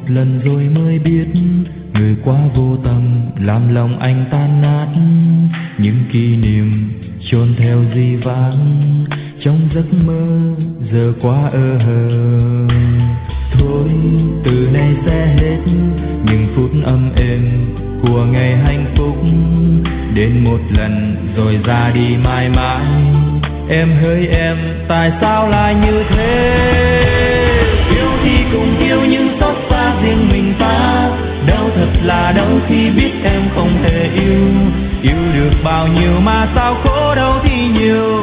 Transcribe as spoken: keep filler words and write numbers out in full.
lần rồi mới biết người quá vô tâm làm lòng anh tan nát. Những kỷ niệm chôn theo dĩ vãng trong giấc mơ giờ quá ơ hờ. Thôi từ nay sẽ hết những phút âm êm của ngày hạnh phúc, đến một lần rồi ra đi mãi mãi. Em hỡi em, tại sao lại như thế? Yêu thì cùng yêu nhưng xót xa riêng mình ta. Đau thật là đau khi biết em không hề yêu. Yêu được bao nhiêu mà sao khổ đau thì nhiều.